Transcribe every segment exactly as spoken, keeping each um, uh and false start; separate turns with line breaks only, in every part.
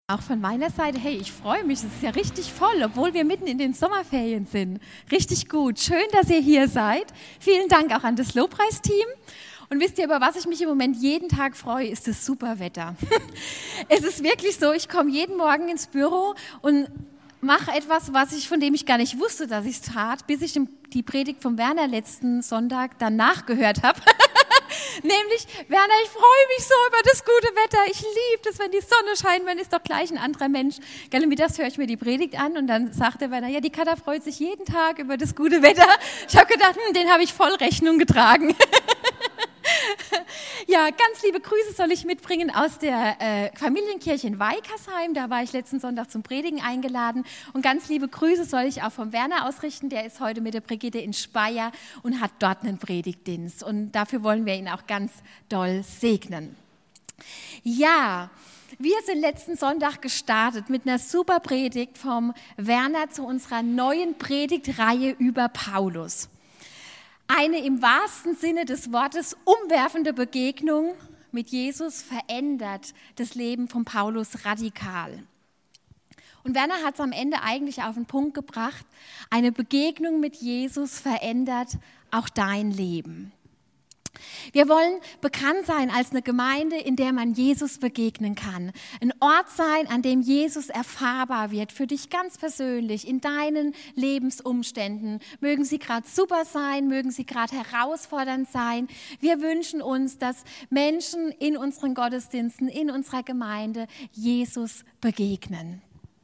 Auch von meiner Seite, hey, ich freue mich, es ist ja richtig voll, obwohl wir mitten in den Sommerferien sind. Richtig gut, schön, dass ihr hier seid. Vielen Dank auch an das Lobpreisteam. Und wisst ihr, über was ich mich im Moment jeden Tag freue, ist das super Wetter. Es ist wirklich so, ich komme jeden Morgen ins Büro und mache etwas, was ich, von dem ich gar nicht wusste, dass ich es tat, bis ich die Predigt vom Werner letzten Sonntag dann nachgehört habe. Nämlich, Werner, ich freue mich so über das gute Wetter. Ich liebe es, wenn die Sonne scheint, man ist doch gleich ein anderer Mensch. Gell, mittags höre ich mir die Predigt an und dann sagt der Werner, ja, die Katha freut sich jeden Tag über das gute Wetter. Ich habe gedacht, hm, den habe ich voll Rechnung getragen. Ja, ganz liebe Grüße soll ich mitbringen aus der äh, Familienkirche in Weikersheim. Da war ich letzten Sonntag zum Predigen eingeladen. Und ganz liebe Grüße soll ich auch vom Werner ausrichten. Der ist heute mit der Brigitte in Speyer und hat dort einen Predigtdienst. Und dafür wollen wir ihn auch ganz doll segnen. Ja, wir sind letzten Sonntag gestartet mit einer super Predigt vom Werner zu unserer neuen Predigtreihe über Paulus. Eine im wahrsten Sinne des Wortes umwerfende Begegnung mit Jesus verändert das Leben von Paulus radikal. Und Werner hat es am Ende eigentlich auf den Punkt gebracht, eine Begegnung mit Jesus verändert auch dein Leben. Wir wollen bekannt sein als eine Gemeinde, in der man Jesus begegnen kann. Ein Ort sein, an dem Jesus erfahrbar wird, für dich ganz persönlich, in deinen Lebensumständen. Mögen sie gerade super sein, mögen sie gerade herausfordernd sein. Wir wünschen uns, dass Menschen in unseren Gottesdiensten, in unserer Gemeinde Jesus begegnen.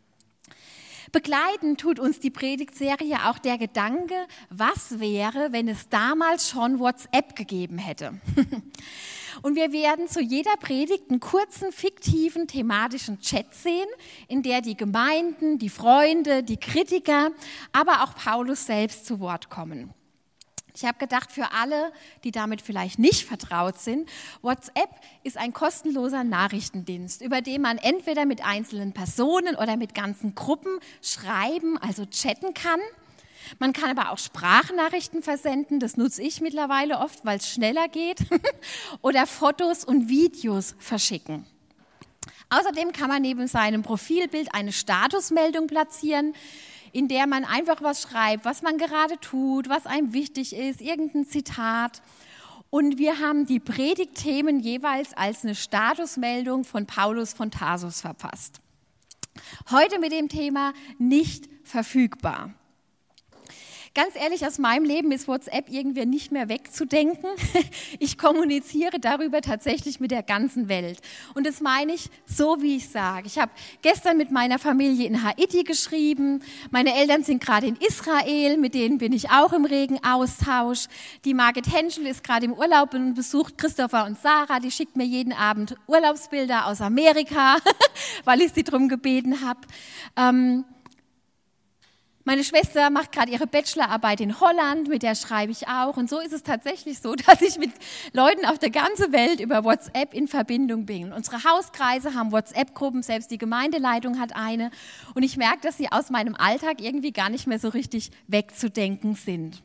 Begleiten tut uns die Predigtserie auch der Gedanke, was wäre, wenn es damals schon WhatsApp gegeben hätte. Und wir werden zu jeder Predigt einen kurzen, fiktiven, thematischen Chat sehen, in der die Gemeinden, die Freunde, die Kritiker, aber auch Paulus selbst zu Wort kommen. Ich habe gedacht, für alle, die damit vielleicht nicht vertraut sind, WhatsApp ist ein kostenloser Nachrichtendienst, über den man entweder mit einzelnen Personen oder mit ganzen Gruppen schreiben, also chatten kann. Man kann aber auch Sprachnachrichten versenden, das nutze ich mittlerweile oft, weil es schneller geht, oder Fotos und Videos verschicken. Außerdem kann man neben seinem Profilbild eine Statusmeldung platzieren, in der man einfach was schreibt, was man gerade tut, was einem wichtig ist, irgendein Zitat. Und wir haben die Predigtthemen jeweils als eine Statusmeldung von Paulus von Tarsus verfasst. Heute mit dem Thema nicht verfügbar. Ganz ehrlich, aus meinem Leben ist WhatsApp irgendwie nicht mehr wegzudenken. Ich kommuniziere darüber tatsächlich mit der ganzen Welt. Und das meine ich so, wie ich sage. Ich habe gestern mit meiner Familie in Haiti geschrieben. Meine Eltern sind gerade in Israel, mit denen bin ich auch im regen Austausch. Die Margit Henschel ist gerade im Urlaub und besucht Christopher und Sarah. Die schickt mir jeden Abend Urlaubsbilder aus Amerika, weil ich sie darum gebeten habe. Ähm, Meine Schwester macht gerade ihre Bachelorarbeit in Holland, mit der schreibe ich auch. Und so ist es tatsächlich so, dass ich mit Leuten auf der ganzen Welt über WhatsApp in Verbindung bin. Unsere Hauskreise haben WhatsApp-Gruppen, selbst die Gemeindeleitung hat eine. Und ich merke, dass sie aus meinem Alltag irgendwie gar nicht mehr so richtig wegzudenken sind.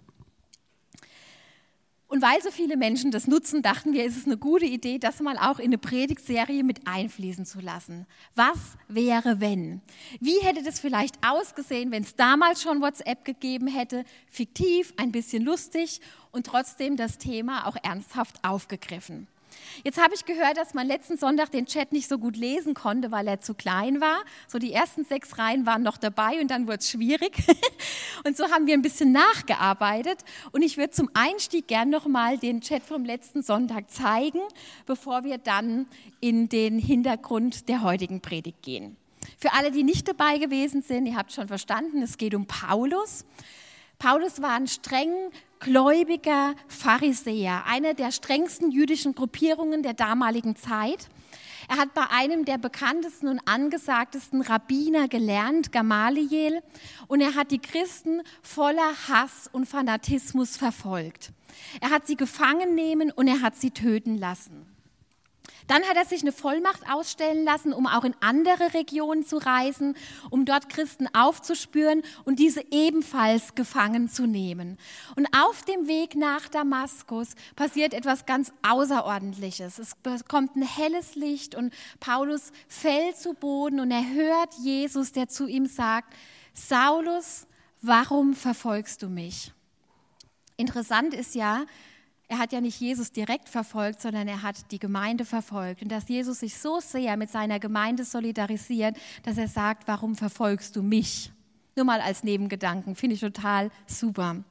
Und weil so viele Menschen das nutzen, dachten wir, ist es eine gute Idee, das mal auch in eine Predigtserie mit einfließen zu lassen. Was wäre, wenn? Wie hätte das vielleicht ausgesehen, wenn es damals schon WhatsApp gegeben hätte? Fiktiv, ein bisschen lustig und trotzdem das Thema auch ernsthaft aufgegriffen. Jetzt habe ich gehört, dass man letzten Sonntag den Chat nicht so gut lesen konnte, weil er zu klein war. So die ersten sechs Reihen waren noch dabei und dann wurde es schwierig. Und so haben wir ein bisschen nachgearbeitet. Und ich würde zum Einstieg gern noch mal den Chat vom letzten Sonntag zeigen, bevor wir dann in den Hintergrund der heutigen Predigt gehen. Für alle, die nicht dabei gewesen sind, ihr habt schon verstanden, es geht um Paulus. Paulus war ein streng gläubiger Pharisäer, eine der strengsten jüdischen Gruppierungen der damaligen Zeit. Er hat bei einem der bekanntesten und angesagtesten Rabbiner gelernt, Gamaliel, und er hat die Christen voller Hass und Fanatismus verfolgt. Er hat sie gefangen nehmen und er hat sie töten lassen. Dann hat er sich eine Vollmacht ausstellen lassen, um auch in andere Regionen zu reisen, um dort Christen aufzuspüren und diese ebenfalls gefangen zu nehmen. Und auf dem Weg nach Damaskus passiert etwas ganz Außerordentliches. Es kommt ein helles Licht und Paulus fällt zu Boden und er hört Jesus, der zu ihm sagt: Saulus, warum verfolgst du mich? Interessant ist ja, er hat ja nicht Jesus direkt verfolgt, sondern er hat die Gemeinde verfolgt. Und dass Jesus sich so sehr mit seiner Gemeinde solidarisiert, dass er sagt: Warum verfolgst du mich? Nur mal als Nebengedanken, finde ich total super.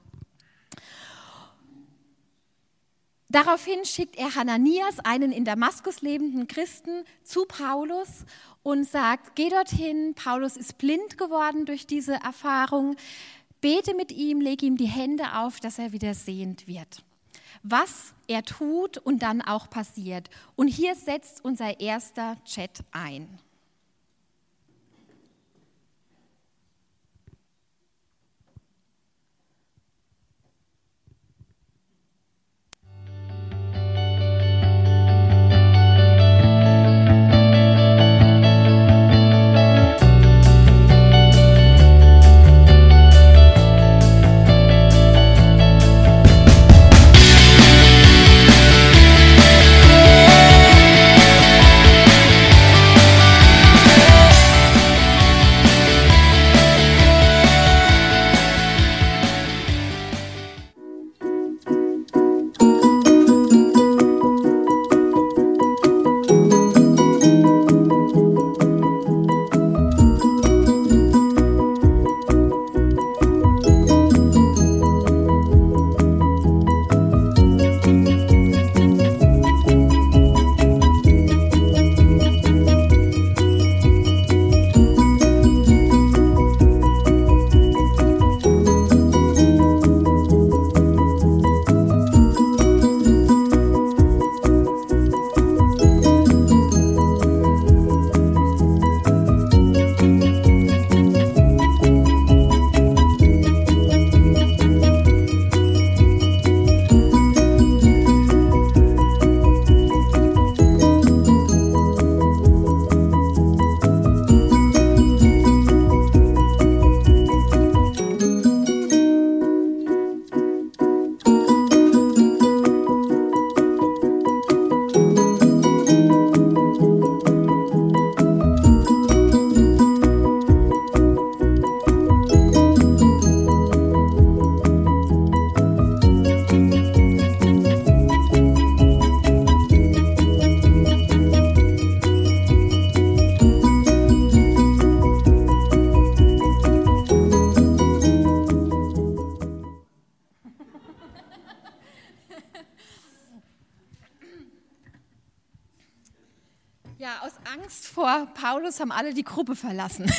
Daraufhin schickt er Hananias, einen in Damaskus lebenden Christen, zu Paulus und sagt: Geh dorthin, Paulus ist blind geworden durch diese Erfahrung, bete mit ihm, leg ihm die Hände auf, dass er wieder sehend wird. Was er tut und dann auch passiert. Und hier setzt unser erster Chat ein. Ja, aus Angst vor Paulus haben alle die Gruppe verlassen.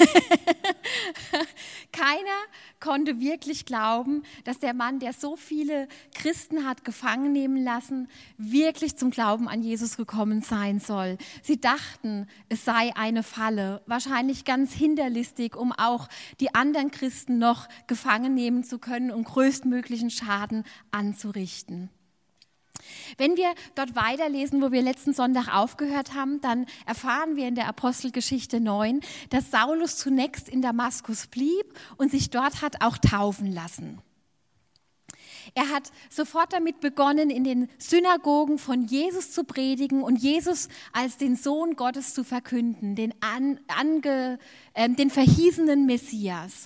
Keiner konnte wirklich glauben, dass der Mann, der so viele Christen hat gefangen nehmen lassen, wirklich zum Glauben an Jesus gekommen sein soll. Sie dachten, es sei eine Falle, wahrscheinlich ganz hinterlistig, um auch die anderen Christen noch gefangen nehmen zu können und größtmöglichen Schaden anzurichten. Wenn wir dort weiterlesen, wo wir letzten Sonntag aufgehört haben, dann erfahren wir in der Apostelgeschichte neun, dass Saulus zunächst in Damaskus blieb und sich dort hat auch taufen lassen. Er hat sofort damit begonnen, in den Synagogen von Jesus zu predigen und Jesus als den Sohn Gottes zu verkünden, den, an, ange, äh, den verheißenen Messias.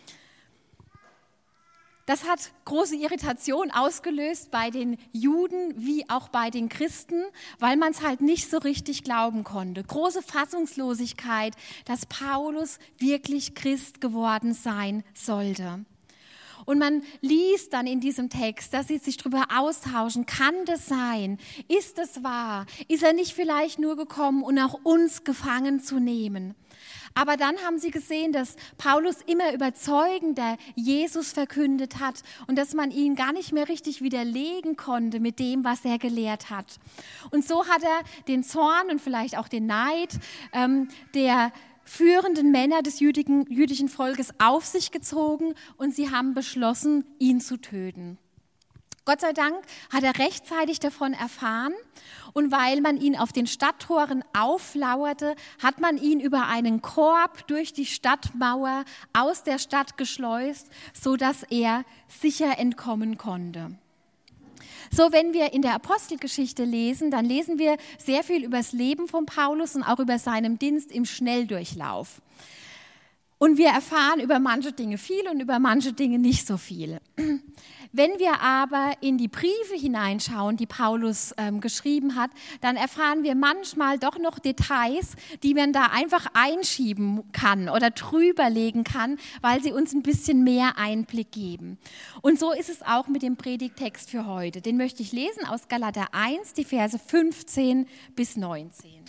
Das hat große Irritation ausgelöst bei den Juden wie auch bei den Christen, weil man es halt nicht so richtig glauben konnte. Große Fassungslosigkeit, dass Paulus wirklich Christ geworden sein sollte. Und man liest dann in diesem Text, dass sie sich darüber austauschen, kann das sein? Ist es wahr? Ist er nicht vielleicht nur gekommen, um auch uns gefangen zu nehmen? Aber dann haben sie gesehen, dass Paulus immer überzeugender Jesus verkündet hat und dass man ihn gar nicht mehr richtig widerlegen konnte mit dem, was er gelehrt hat. Und so hat er den Zorn und vielleicht auch den Neid ähm, der führenden Männer des jüdischen, jüdischen Volkes auf sich gezogen und sie haben beschlossen, ihn zu töten. Gott sei Dank hat er rechtzeitig davon erfahren und weil man ihn auf den Stadttoren auflauerte, hat man ihn über einen Korb durch die Stadtmauer aus der Stadt geschleust, sodass er sicher entkommen konnte. So, wenn wir in der Apostelgeschichte lesen, dann lesen wir sehr viel über das Leben von Paulus und auch über seinen Dienst im Schnelldurchlauf. Und wir erfahren über manche Dinge viel und über manche Dinge nicht so viel. Wenn wir aber in die Briefe hineinschauen, die Paulus ähm, geschrieben hat, dann erfahren wir manchmal doch noch Details, die man da einfach einschieben kann oder drüberlegen kann, weil sie uns ein bisschen mehr Einblick geben. Und so ist es auch mit dem Predigttext für heute. Den möchte ich lesen aus Galater eins, die Verse fünfzehn bis neunzehn.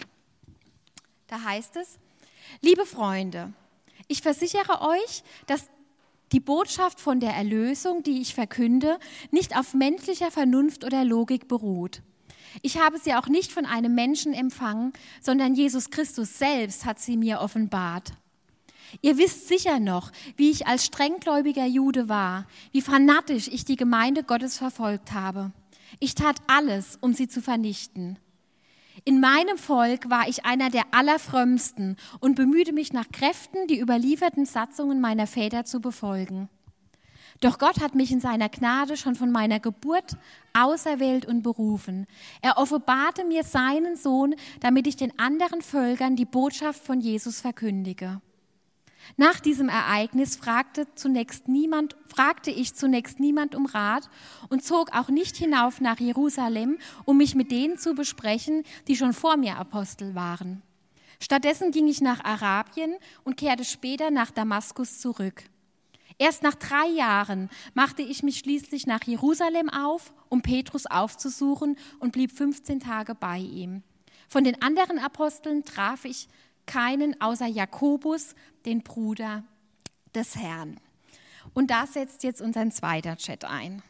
Da heißt es: Liebe Freunde, ich versichere euch, dass die Botschaft von der Erlösung, die ich verkünde, nicht auf menschlicher Vernunft oder Logik beruht. Ich habe sie auch nicht von einem Menschen empfangen, sondern Jesus Christus selbst hat sie mir offenbart. Ihr wisst sicher noch, wie ich als strenggläubiger Jude war, wie fanatisch ich die Gemeinde Gottes verfolgt habe. Ich tat alles, um sie zu vernichten. In meinem Volk war ich einer der Allerfrömmsten und bemühte mich nach Kräften, die überlieferten Satzungen meiner Väter zu befolgen. Doch Gott hat mich in seiner Gnade schon von meiner Geburt auserwählt und berufen. Er offenbarte mir seinen Sohn, damit ich den anderen Völkern die Botschaft von Jesus verkündige. Nach diesem Ereignis fragte, zunächst niemand, fragte ich zunächst niemand um Rat und zog auch nicht hinauf nach Jerusalem, um mich mit denen zu besprechen, die schon vor mir Apostel waren. Stattdessen ging ich nach Arabien und kehrte später nach Damaskus zurück. Erst nach drei Jahren machte ich mich schließlich nach Jerusalem auf, um Petrus aufzusuchen und blieb fünfzehn Tage bei ihm. Von den anderen Aposteln traf ich keinen außer Jakobus, den Bruder des Herrn. Und da setzt jetzt unser zweiter Chat ein.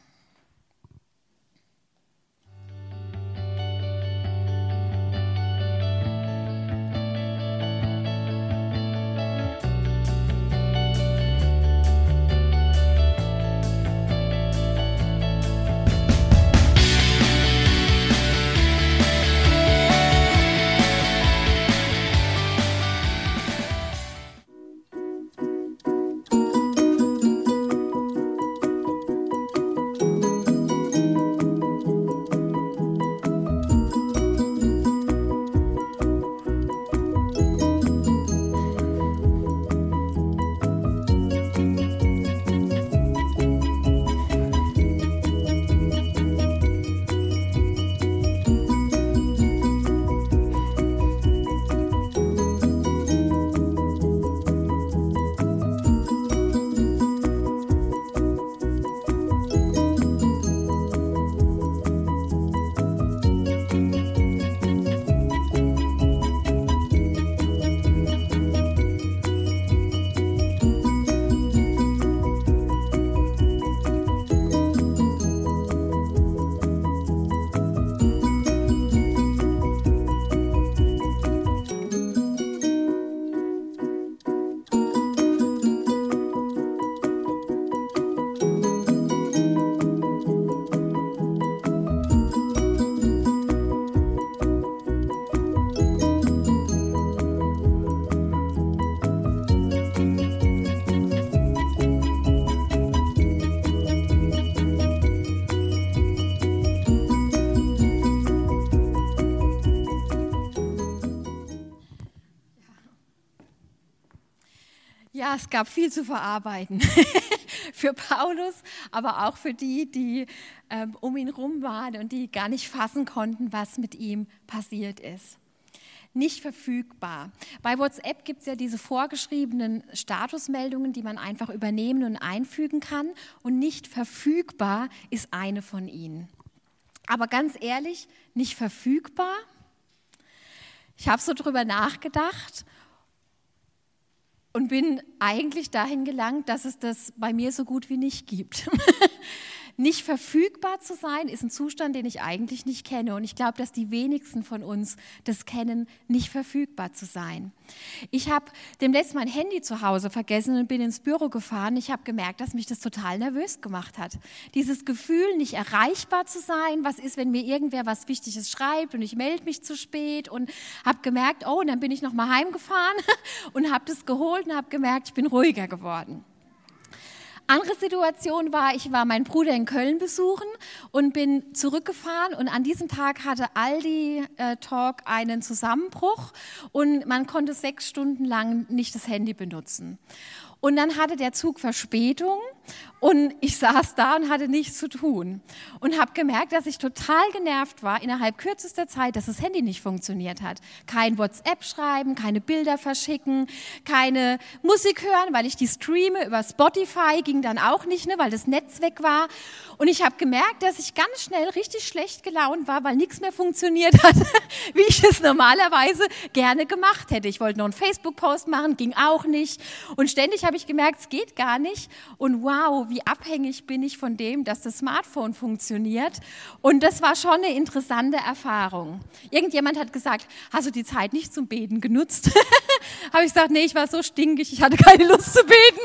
Ja, es gab viel zu verarbeiten für Paulus, aber auch für die, die ähm, um ihn rum waren und die gar nicht fassen konnten, was mit ihm passiert ist. Nicht verfügbar. Bei WhatsApp gibt es ja diese vorgeschriebenen Statusmeldungen, die man einfach übernehmen und einfügen kann. Und nicht verfügbar ist eine von ihnen. Aber ganz ehrlich, nicht verfügbar? Ich habe so drüber nachgedacht und bin eigentlich dahin gelangt, dass es das bei mir so gut wie nicht gibt. Nicht verfügbar zu sein, ist ein Zustand, den ich eigentlich nicht kenne. Und ich glaube, dass die wenigsten von uns das kennen, nicht verfügbar zu sein. Ich habe demnächst mein Handy zu Hause vergessen und bin ins Büro gefahren. Ich habe gemerkt, dass mich das total nervös gemacht hat. Dieses Gefühl, nicht erreichbar zu sein. Was ist, wenn mir irgendwer was Wichtiges schreibt und ich melde mich zu spät? Und habe gemerkt, oh, und dann bin ich noch mal heimgefahren und habe das geholt und habe gemerkt, ich bin ruhiger geworden. Andere Situation war, ich war meinen Bruder in Köln besuchen und bin zurückgefahren und an diesem Tag hatte Aldi äh, Talk einen Zusammenbruch und man konnte sechs Stunden lang nicht das Handy benutzen. Und dann hatte der Zug Verspätung und ich saß da und hatte nichts zu tun und habe gemerkt, dass ich total genervt war innerhalb kürzester Zeit, dass das Handy nicht funktioniert hat. Kein WhatsApp schreiben, keine Bilder verschicken, keine Musik hören, weil ich die streame über Spotify, ging dann auch nicht, ne, weil das Netz weg war. Und ich habe gemerkt, dass ich ganz schnell richtig schlecht gelaunt war, weil nichts mehr funktioniert hat, wie ich es normalerweise gerne gemacht hätte. Ich wollte noch einen Facebook-Post machen, ging auch nicht. Und ständig habe ich gemerkt, es geht gar nicht. Und wow, wie abhängig bin ich von dem, dass das Smartphone funktioniert. Und das war schon eine interessante Erfahrung. Irgendjemand hat gesagt, hast du die Zeit nicht zum Beten genutzt? Habe ich gesagt, nee, ich war so stinkig, ich hatte keine Lust zu beten.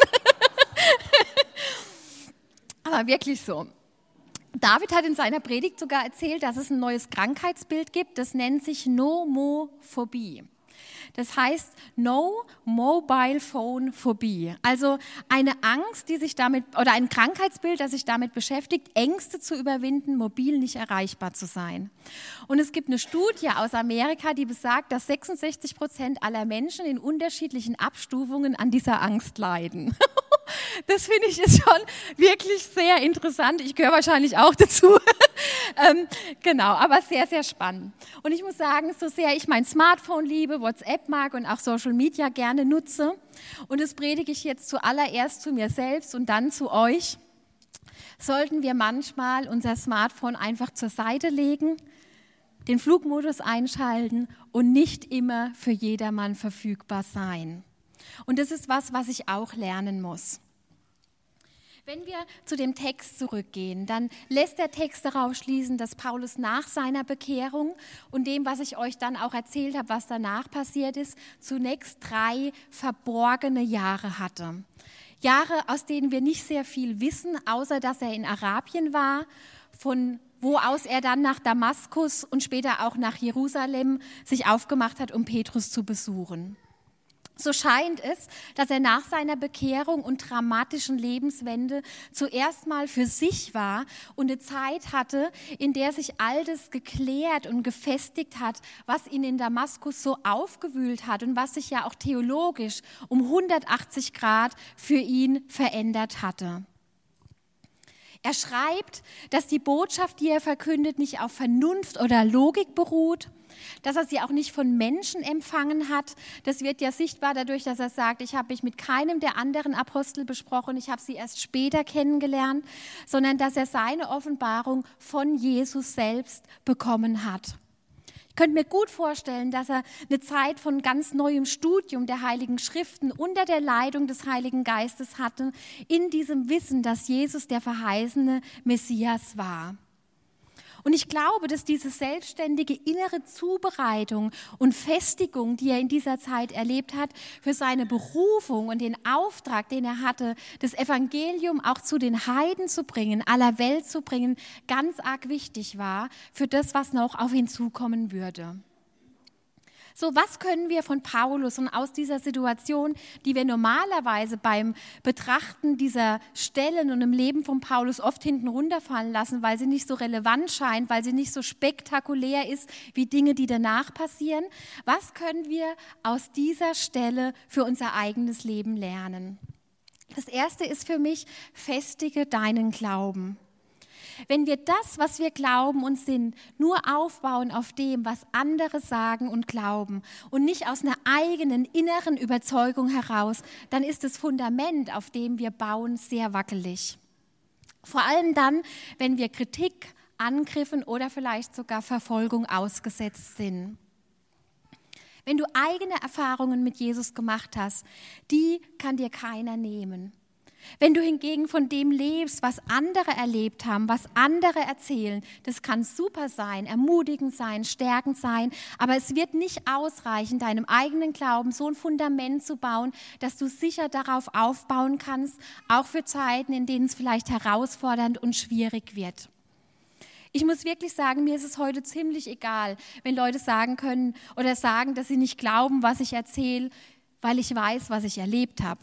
Aber wirklich so. David hat in seiner Predigt sogar erzählt, dass es ein neues Krankheitsbild gibt, das nennt sich Nomophobie. Das heißt No Mobile Phone Phobie, also eine Angst, die sich damit, oder ein Krankheitsbild, das sich damit beschäftigt, Ängste zu überwinden, mobil nicht erreichbar zu sein. Und es gibt eine Studie aus Amerika, die besagt, dass sechsundsechzig Prozent aller Menschen in unterschiedlichen Abstufungen an dieser Angst leiden. Das finde ich ist schon wirklich sehr interessant. Ich gehöre wahrscheinlich auch dazu. ähm, genau, aber sehr, sehr spannend. Und ich muss sagen, so sehr ich mein Smartphone liebe, WhatsApp mag und auch Social Media gerne nutze, und das predige ich jetzt zuallererst zu mir selbst und dann zu euch, sollten wir manchmal unser Smartphone einfach zur Seite legen, den Flugmodus einschalten und nicht immer für jedermann verfügbar sein. Und das ist was, was ich auch lernen muss. Wenn wir zu dem Text zurückgehen, dann lässt der Text darauf schließen, dass Paulus nach seiner Bekehrung und dem, was ich euch dann auch erzählt habe, was danach passiert ist, zunächst drei verborgene Jahre hatte. Jahre, aus denen wir nicht sehr viel wissen, außer dass er in Arabien war, von wo aus er dann nach Damaskus und später auch nach Jerusalem sich aufgemacht hat, um Petrus zu besuchen. So scheint es, dass er nach seiner Bekehrung und dramatischen Lebenswende zuerst mal für sich war und eine Zeit hatte, in der sich all das geklärt und gefestigt hat, was ihn in Damaskus so aufgewühlt hat und was sich ja auch theologisch um hundertachtzig Grad für ihn verändert hatte. Er schreibt, dass die Botschaft, die er verkündet, nicht auf Vernunft oder Logik beruht, dass er sie auch nicht von Menschen empfangen hat. Das wird ja sichtbar dadurch, dass er sagt, ich habe mich mit keinem der anderen Apostel besprochen, ich habe sie erst später kennengelernt, sondern dass er seine Offenbarung von Jesus selbst bekommen hat. Ich könnte mir gut vorstellen, dass er eine Zeit von ganz neuem Studium der Heiligen Schriften unter der Leitung des Heiligen Geistes hatte, in diesem Wissen, dass Jesus der verheißene Messias war. Und ich glaube, dass diese selbstständige innere Zubereitung und Festigung, die er in dieser Zeit erlebt hat, für seine Berufung und den Auftrag, den er hatte, das Evangelium auch zu den Heiden zu bringen, aller Welt zu bringen, ganz arg wichtig war für das, was noch auf ihn zukommen würde. So, was können wir von Paulus und aus dieser Situation, die wir normalerweise beim Betrachten dieser Stellen und im Leben von Paulus oft hinten runterfallen lassen, weil sie nicht so relevant scheint, weil sie nicht so spektakulär ist wie Dinge, die danach passieren, was können wir aus dieser Stelle für unser eigenes Leben lernen? Das erste ist für mich, festige deinen Glauben. Wenn wir das, was wir glauben und sind, nur aufbauen auf dem, was andere sagen und glauben und nicht aus einer eigenen inneren Überzeugung heraus, dann ist das Fundament, auf dem wir bauen, sehr wackelig. Vor allem dann, wenn wir Kritik, Angriffen oder vielleicht sogar Verfolgung ausgesetzt sind. Wenn du eigene Erfahrungen mit Jesus gemacht hast, die kann dir keiner nehmen. Wenn du hingegen von dem lebst, was andere erlebt haben, was andere erzählen, das kann super sein, ermutigend sein, stärkend sein, aber es wird nicht ausreichen, deinem eigenen Glauben so ein Fundament zu bauen, dass du sicher darauf aufbauen kannst, auch für Zeiten, in denen es vielleicht herausfordernd und schwierig wird. Ich muss wirklich sagen, mir ist es heute ziemlich egal, wenn Leute sagen können oder sagen, dass sie nicht glauben, was ich erzähle, weil ich weiß, was ich erlebt habe.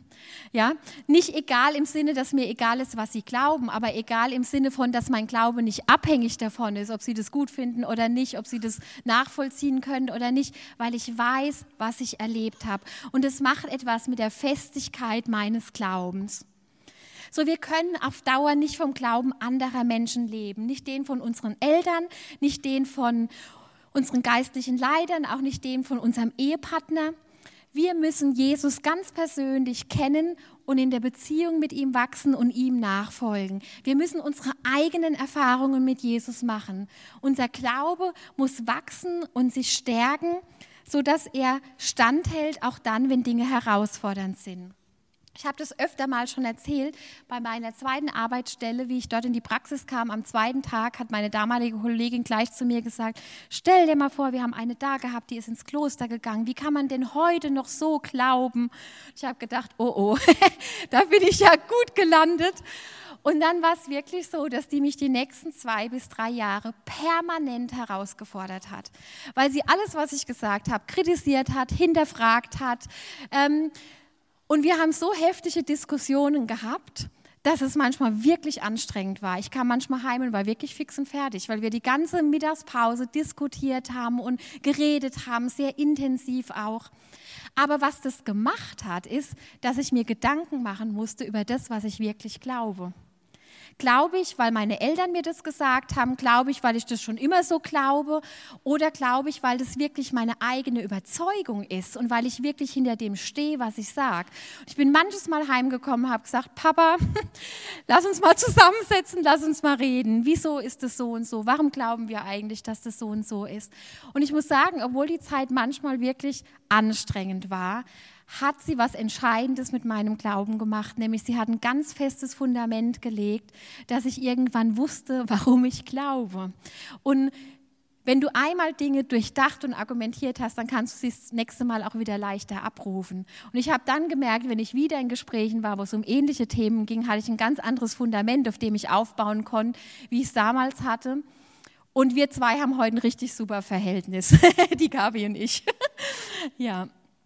Ja, nicht egal im Sinne, dass mir egal ist, was sie glauben, aber egal im Sinne von, dass mein Glaube nicht abhängig davon ist, ob sie das gut finden oder nicht, ob sie das nachvollziehen können oder nicht, weil ich weiß, was ich erlebt habe. Und es macht etwas mit der Festigkeit meines Glaubens. So, wir können auf Dauer nicht vom Glauben anderer Menschen leben, nicht den von unseren Eltern, nicht den von unseren geistlichen Leitern, auch nicht den von unserem Ehepartner. Wir müssen Jesus ganz persönlich kennen und in der Beziehung mit ihm wachsen und ihm nachfolgen. Wir müssen unsere eigenen Erfahrungen mit Jesus machen. Unser Glaube muss wachsen und sich stärken, sodass er standhält, auch dann, wenn Dinge herausfordernd sind. Ich habe das öfter mal schon erzählt, bei meiner zweiten Arbeitsstelle, wie ich dort in die Praxis kam, am zweiten Tag hat meine damalige Kollegin gleich zu mir gesagt, stell dir mal vor, wir haben eine da gehabt, die ist ins Kloster gegangen, wie kann man denn heute noch so glauben? Ich habe gedacht, oh oh, da bin ich ja gut gelandet. Und dann war es wirklich so, dass die mich die nächsten zwei bis drei Jahre permanent herausgefordert hat, weil sie alles, was ich gesagt habe, kritisiert hat, hinterfragt hat, ähm, und wir haben so heftige Diskussionen gehabt, dass es manchmal wirklich anstrengend war. Ich kam manchmal heim und war wirklich fix und fertig, weil wir die ganze Mittagspause diskutiert haben und geredet haben, sehr intensiv auch. Aber was das gemacht hat, ist, dass ich mir Gedanken machen musste über das, was ich wirklich glaube. Glaube ich, weil meine Eltern mir das gesagt haben? Glaube ich, weil ich das schon immer so glaube? Oder glaube ich, weil das wirklich meine eigene Überzeugung ist und weil ich wirklich hinter dem stehe, was ich sage? Ich bin manches Mal heimgekommen und habe gesagt, Papa, lass uns mal zusammensetzen, lass uns mal reden. Wieso ist das so und so? Warum glauben wir eigentlich, dass das so und so ist? Und ich muss sagen, obwohl die Zeit manchmal wirklich anstrengend war, hat sie was Entscheidendes mit meinem Glauben gemacht, nämlich sie hat ein ganz festes Fundament gelegt, dass ich irgendwann wusste, warum ich glaube. Und wenn du einmal Dinge durchdacht und argumentiert hast, dann kannst du sie das nächste Mal auch wieder leichter abrufen. Und ich habe dann gemerkt, wenn ich wieder in Gesprächen war, wo es um ähnliche Themen ging, hatte ich ein ganz anderes Fundament, auf dem ich aufbauen konnte, wie ich es damals hatte. Und wir zwei haben heute ein richtig super Verhältnis, die Gabi und ich. Ja.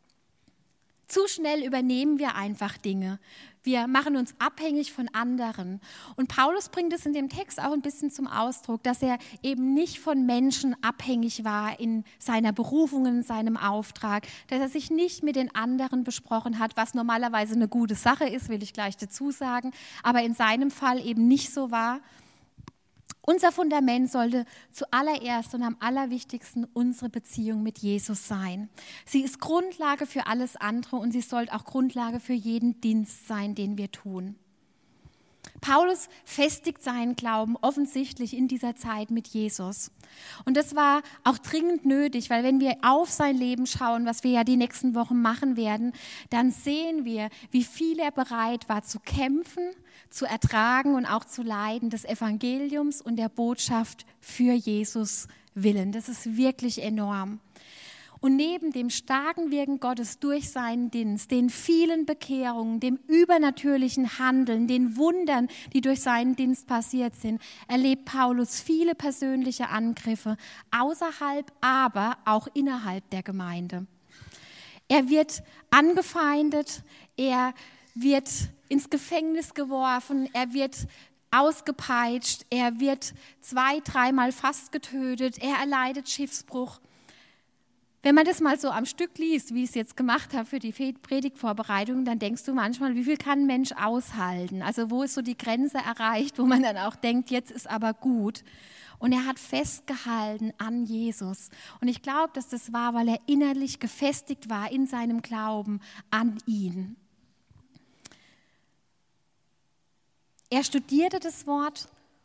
Zu schnell übernehmen wir einfach Dinge. Wir machen uns abhängig von anderen. Und Paulus bringt es in dem Text auch ein bisschen zum Ausdruck, dass er eben nicht von Menschen abhängig war in seiner Berufung, in seinem Auftrag, dass er sich nicht mit den anderen besprochen hat, was normalerweise eine gute Sache ist, will ich gleich dazu sagen, aber in seinem Fall eben nicht so war. Unser Fundament sollte zuallererst und am allerwichtigsten unsere Beziehung mit Jesus sein. Sie ist Grundlage für alles andere und sie sollte auch Grundlage für jeden Dienst sein, den wir tun. Paulus festigt seinen Glauben offensichtlich in dieser Zeit mit Jesus. Und das war auch dringend nötig, weil wenn wir auf sein Leben schauen, was wir ja die nächsten Wochen machen werden, dann sehen wir, wie viel er bereit war zu kämpfen, zu ertragen und auch zu leiden des Evangeliums und der Botschaft für Jesus willen. Das ist wirklich enorm. Und neben dem starken Wirken Gottes durch seinen Dienst, den vielen Bekehrungen, dem übernatürlichen Handeln, den Wundern, die durch seinen Dienst passiert sind, erlebt Paulus viele persönliche Angriffe außerhalb, aber auch innerhalb der Gemeinde. Er wird angefeindet, er wird ins Gefängnis geworfen, er wird ausgepeitscht, er wird zwei, dreimal fast getötet, er erleidet Schiffsbruch. Wenn man das mal so am Stück liest, wie ich es jetzt gemacht habe für die Predigtvorbereitung, dann denkst du manchmal, wie viel kann ein Mensch aushalten? Also wo ist so die Grenze erreicht, wo man dann auch denkt, jetzt ist aber gut. Und er hat festgehalten an Jesus. Und ich glaube, dass das war, weil er innerlich gefestigt war in seinem Glauben an ihn. Er studierte das Wort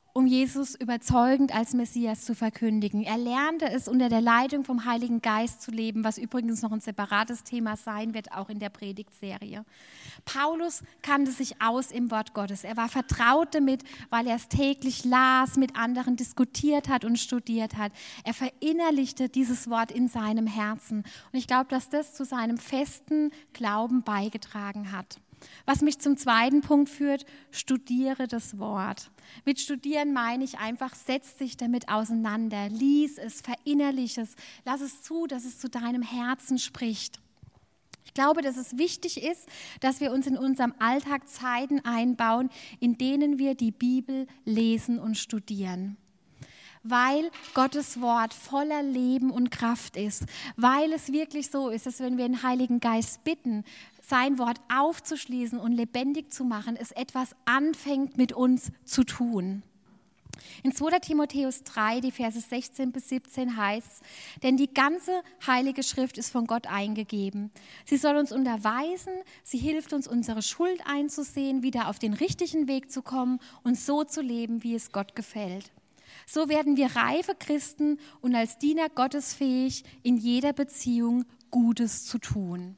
um Jesus überzeugend als Messias zu verkündigen. Er lernte es unter der Leitung vom Heiligen Geist zu leben, was übrigens noch ein separates Thema sein wird, auch in der Predigtserie. Paulus kannte sich aus im Wort Gottes. Er war vertraut damit, weil er es täglich las, mit anderen diskutiert hat und studiert hat. Er verinnerlichte dieses Wort in seinem Herzen. Und ich glaube, dass das zu seinem festen Glauben beigetragen hat. Was mich zum zweiten Punkt führt, studiere das Wort. Mit studieren meine ich einfach, setz dich damit auseinander, lies es, verinnerliche es, lass es zu, dass es zu deinem Herzen spricht. Ich glaube, dass es wichtig ist, dass wir uns in unserem Alltag Zeiten einbauen, in denen wir die Bibel lesen und studieren. Weil Gottes Wort voller Leben und Kraft ist, weil es wirklich so ist, dass wenn wir den Heiligen Geist bitten, sein Wort aufzuschließen und lebendig zu machen, es etwas anfängt mit uns zu tun. In zweiter Timotheus drei, die Verse sechzehn bis siebzehn heißt es, denn die ganze Heilige Schrift ist von Gott eingegeben. Sie soll uns unterweisen, sie hilft uns, unsere Schuld einzusehen, wieder auf den richtigen Weg zu kommen und so zu leben, wie es Gott gefällt. So werden wir reife Christen und als Diener Gottes fähig, in jeder Beziehung Gutes zu tun.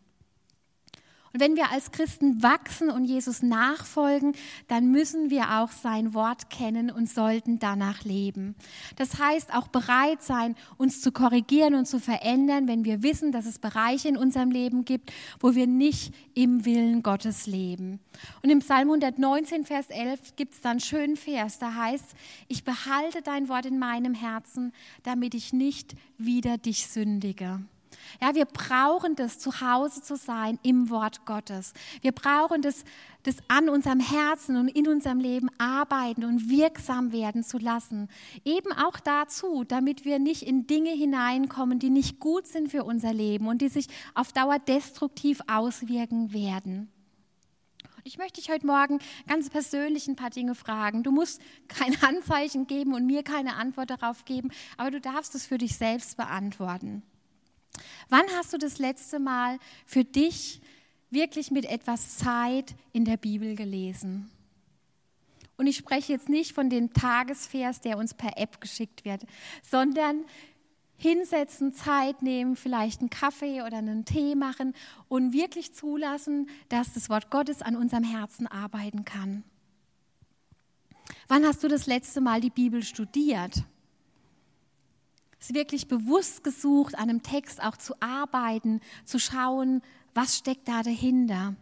Und wenn wir als Christen wachsen und Jesus nachfolgen, dann müssen wir auch sein Wort kennen und sollten danach leben. Das heißt, auch bereit sein, uns zu korrigieren und zu verändern, wenn wir wissen, dass es Bereiche in unserem Leben gibt, wo wir nicht im Willen Gottes leben. Und im Psalm hundertneunzehn, Vers elf gibt es dann einen schönen Vers, da heißt es, ich behalte dein Wort in meinem Herzen, damit ich nicht wider dich sündige. Ja, wir brauchen das, zu Hause zu sein im Wort Gottes. Wir brauchen das, das an unserem Herzen und in unserem Leben arbeiten und wirksam werden zu lassen. Eben auch dazu, damit wir nicht in Dinge hineinkommen, die nicht gut sind für unser Leben und die sich auf Dauer destruktiv auswirken werden. Ich möchte dich heute Morgen ganz persönlich ein paar Dinge fragen. Du musst kein Handzeichen geben und mir keine Antwort darauf geben, aber du darfst es für dich selbst beantworten. Wann hast du das letzte Mal für dich wirklich mit etwas Zeit in der Bibel gelesen? Und ich spreche jetzt nicht von dem Tagesvers, der uns per App geschickt wird, sondern hinsetzen, Zeit nehmen, vielleicht einen Kaffee oder einen Tee machen und wirklich zulassen, dass das Wort Gottes an unserem Herzen arbeiten kann. Wann hast du das letzte Mal die Bibel studiert? Es wirklich bewusst gesucht, an einem Text auch zu arbeiten, zu schauen, was steckt da dahinter.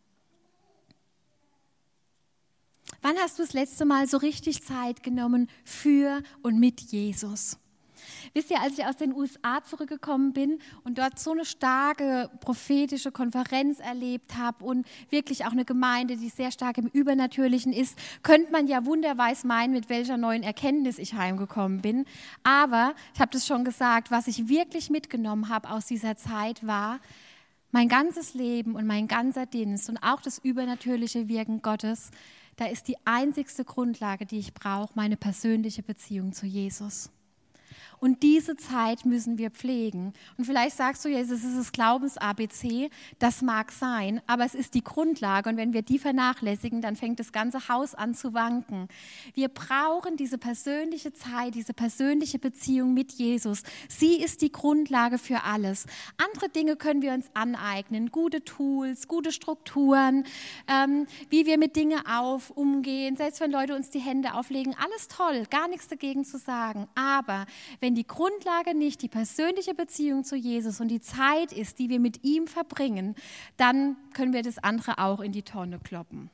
Wann hast du das letzte Mal so richtig Zeit genommen für und mit Jesus? Wisst ihr, als ich aus den U S A zurückgekommen bin und dort so eine starke prophetische Konferenz erlebt habe und wirklich auch eine Gemeinde, die sehr stark im Übernatürlichen ist, könnte man ja wunderweise meinen, mit welcher neuen Erkenntnis ich heimgekommen bin. Aber, ich habe das schon gesagt, was ich wirklich mitgenommen habe aus dieser Zeit war, mein ganzes Leben und mein ganzer Dienst und auch das übernatürliche Wirken Gottes, da ist die einzigste Grundlage, die ich brauche, meine persönliche Beziehung zu Jesus. Und diese Zeit müssen wir pflegen. Und vielleicht sagst du, ja, es ist das Glaubens-A B C, das mag sein, aber es ist die Grundlage. Und wenn wir die vernachlässigen, dann fängt das ganze Haus an zu wanken. Wir brauchen diese persönliche Zeit, diese persönliche Beziehung mit Jesus. Sie ist die Grundlage für alles. Andere Dinge können wir uns aneignen, gute Tools, gute Strukturen, ähm, wie wir mit Dingen auf, umgehen, selbst wenn Leute uns die Hände auflegen, alles toll, gar nichts dagegen zu sagen. Aber wenn Wenn die Grundlage nicht die persönliche Beziehung zu Jesus und die Zeit ist, die wir mit ihm verbringen, dann können wir das andere auch in die Tonne kloppen.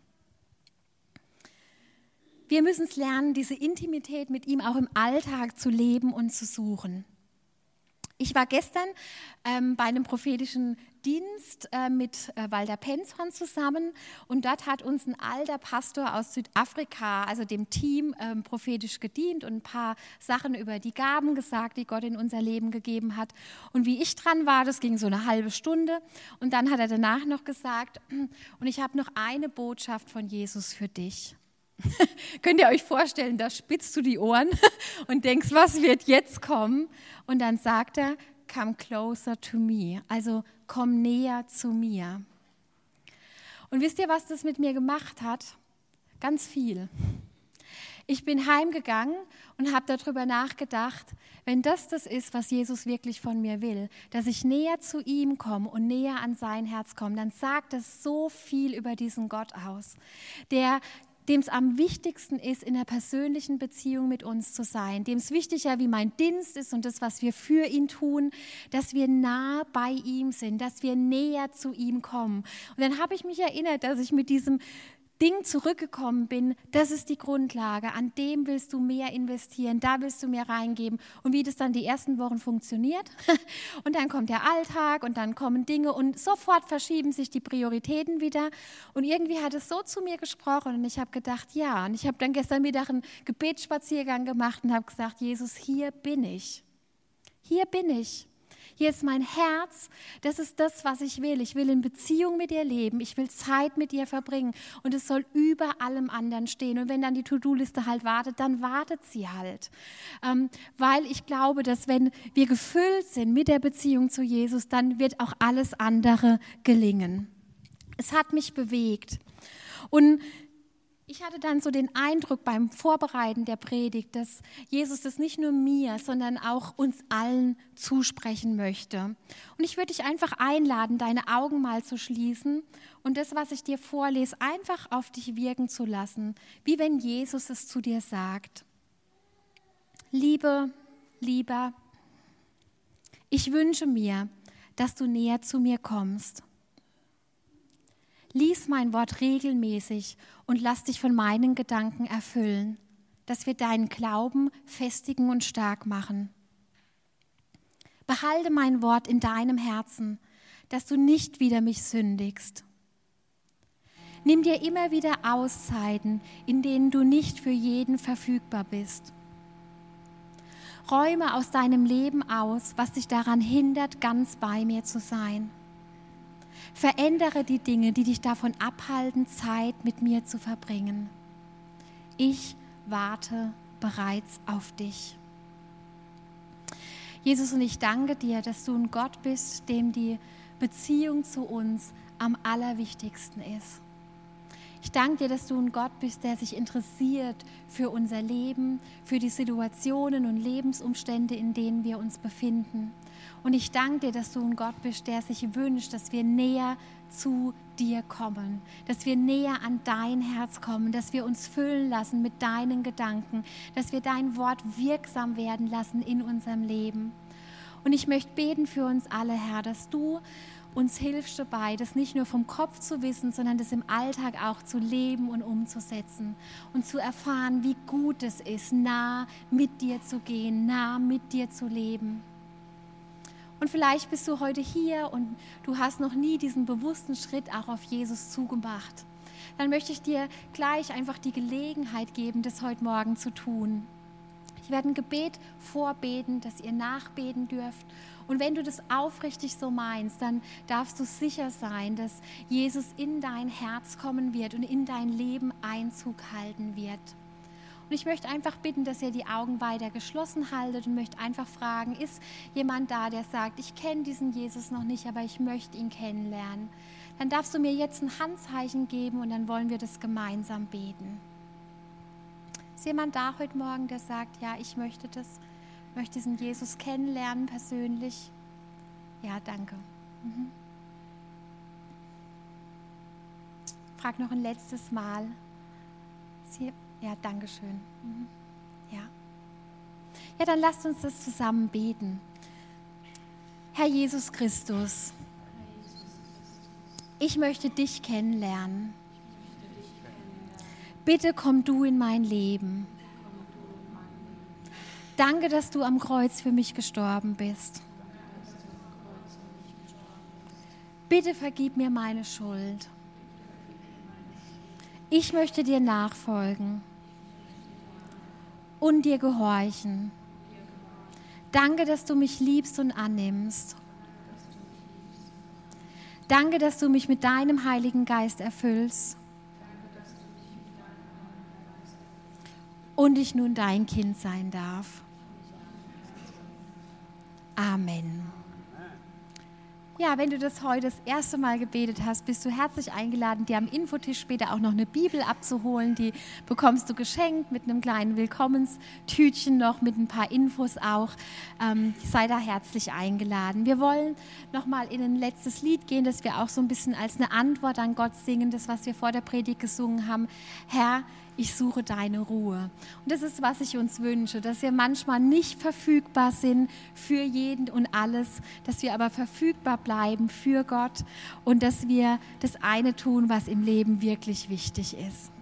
Wir müssen es lernen, diese Intimität mit ihm auch im Alltag zu leben und zu suchen. Ich war gestern ähm, bei einem prophetischen Dienst äh, mit äh, Walter Penzhorn zusammen und dort hat uns ein alter Pastor aus Südafrika, also dem Team, ähm, prophetisch gedient und ein paar Sachen über die Gaben gesagt, die Gott in unser Leben gegeben hat. Und wie ich dran war, das ging so eine halbe Stunde und dann hat er danach noch gesagt, und ich habe noch eine Botschaft von Jesus für dich. Könnt ihr euch vorstellen, da spitzt du die Ohren und denkst, was wird jetzt kommen? Und dann sagt er, come closer to me, also komm näher zu mir. Und wisst ihr, was das mit mir gemacht hat? Ganz viel. Ich bin heimgegangen und habe darüber nachgedacht, wenn das das ist, was Jesus wirklich von mir will, dass ich näher zu ihm komme und näher an sein Herz komme, dann sagt das so viel über diesen Gott aus, der dem es am wichtigsten ist, in einer persönlichen Beziehung mit uns zu sein, dem es wichtiger wie mein Dienst ist und das, was wir für ihn tun, dass wir nah bei ihm sind, dass wir näher zu ihm kommen. Und dann habe ich mich erinnert, dass ich mit diesem Ding zurückgekommen bin, das ist die Grundlage, an dem willst du mehr investieren, da willst du mehr reingeben. Und wie das dann die ersten Wochen funktioniert und dann kommt der Alltag und dann kommen Dinge und sofort verschieben sich die Prioritäten wieder und irgendwie hat es so zu mir gesprochen und ich habe gedacht, ja, und ich habe dann gestern Mittag einen Gebetsspaziergang gemacht und habe gesagt, Jesus, hier bin ich, hier bin ich. Hier ist mein Herz, das ist das, was ich will. Ich will in Beziehung mit dir leben, ich will Zeit mit dir verbringen und es soll über allem anderen stehen. Und wenn dann die To-Do-Liste halt wartet, dann wartet sie halt. Ähm, weil ich glaube, dass wenn wir gefüllt sind mit der Beziehung zu Jesus, dann wird auch alles andere gelingen. Es hat mich bewegt. Und ich hatte dann so den Eindruck beim Vorbereiten der Predigt, dass Jesus das nicht nur mir, sondern auch uns allen zusprechen möchte. Und ich würde dich einfach einladen, deine Augen mal zu schließen und das, was ich dir vorlese, einfach auf dich wirken zu lassen, wie wenn Jesus es zu dir sagt. Liebe, lieber, ich wünsche mir, dass du näher zu mir kommst. Lies mein Wort regelmäßig und lass dich von meinen Gedanken erfüllen, dass wir deinen Glauben festigen und stark machen. Behalte mein Wort in deinem Herzen, dass du nicht wieder mich sündigst. Nimm dir immer wieder Auszeiten, in denen du nicht für jeden verfügbar bist. Räume aus deinem Leben aus, was dich daran hindert, ganz bei mir zu sein. Verändere die Dinge, die dich davon abhalten, Zeit mit mir zu verbringen. Ich warte bereits auf dich. Jesus, und ich danke dir, dass du ein Gott bist, dem die Beziehung zu uns am allerwichtigsten ist. Ich danke dir, dass du ein Gott bist, der sich interessiert für unser Leben, für die Situationen und Lebensumstände, in denen wir uns befinden. Und ich danke dir, dass du ein Gott bist, der sich wünscht, dass wir näher zu dir kommen, dass wir näher an dein Herz kommen, dass wir uns füllen lassen mit deinen Gedanken, dass wir dein Wort wirksam werden lassen in unserem Leben. Und ich möchte beten für uns alle, Herr, dass du uns hilfst dabei, das nicht nur vom Kopf zu wissen, sondern das im Alltag auch zu leben und umzusetzen und zu erfahren, wie gut es ist, nah mit dir zu gehen, nah mit dir zu leben. Und vielleicht bist du heute hier und du hast noch nie diesen bewussten Schritt auch auf Jesus zugemacht. Dann möchte ich dir gleich einfach die Gelegenheit geben, das heute Morgen zu tun. Ich werde ein Gebet vorbeten, dass ihr nachbeten dürft. Und wenn du das aufrichtig so meinst, dann darfst du sicher sein, dass Jesus in dein Herz kommen wird und in dein Leben Einzug halten wird. Und ich möchte einfach bitten, dass ihr die Augen weiter geschlossen haltet und möchte einfach fragen, ist jemand da, der sagt, ich kenne diesen Jesus noch nicht, aber ich möchte ihn kennenlernen. Dann darfst du mir jetzt ein Handzeichen geben und dann wollen wir das gemeinsam beten. Ist jemand da heute Morgen, der sagt, ja, ich möchte das, möchte diesen Jesus kennenlernen persönlich? Ja, danke. Mhm. Frag noch ein letztes Mal. Ist hier Ja, danke schön. Mhm. Ja. Ja, dann lasst uns das zusammen beten. Herr Jesus Christus, ich möchte dich kennenlernen. Bitte komm du in mein Leben. Danke, dass du am Kreuz für mich gestorben bist. Bitte vergib mir meine Schuld. Ich möchte dir nachfolgen und dir gehorchen. Danke, dass du mich liebst und annimmst. Danke, dass du mich mit deinem Heiligen Geist erfüllst und ich nun dein Kind sein darf. Amen. Ja, wenn du das heute das erste Mal gebetet hast, bist du herzlich eingeladen, dir am Infotisch später auch noch eine Bibel abzuholen. Die bekommst du geschenkt mit einem kleinen Willkommenstütchen noch, mit ein paar Infos auch. Ähm, sei da herzlich eingeladen. Wir wollen nochmal in ein letztes Lied gehen, das wir auch so ein bisschen als eine Antwort an Gott singen, das, was wir vor der Predigt gesungen haben. Herr, ich suche deine Ruhe. Und das ist, was ich uns wünsche, dass wir manchmal nicht verfügbar sind für jeden und alles, dass wir aber verfügbar bleiben für Gott und dass wir das eine tun, was im Leben wirklich wichtig ist.